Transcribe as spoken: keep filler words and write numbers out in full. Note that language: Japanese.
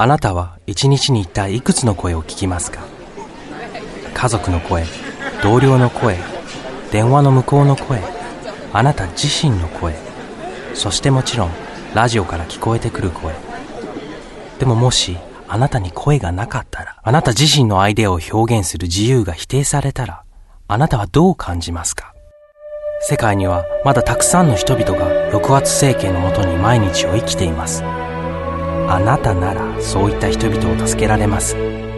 あなたは一日に一体いくつの声を聞きますか？家族の声、同僚の声、電話の向こうの声、あなた自身の声、そしてもちろんラジオから聞こえてくる声。でももしあなたに声がなかったら、あなた自身のアイデアを表現する自由が否定されたら、あなたはどう感じますか？世界にはまだたくさんの人々が抑圧政権のもとに毎日を生きています。あなたならそういった人々を助けられます。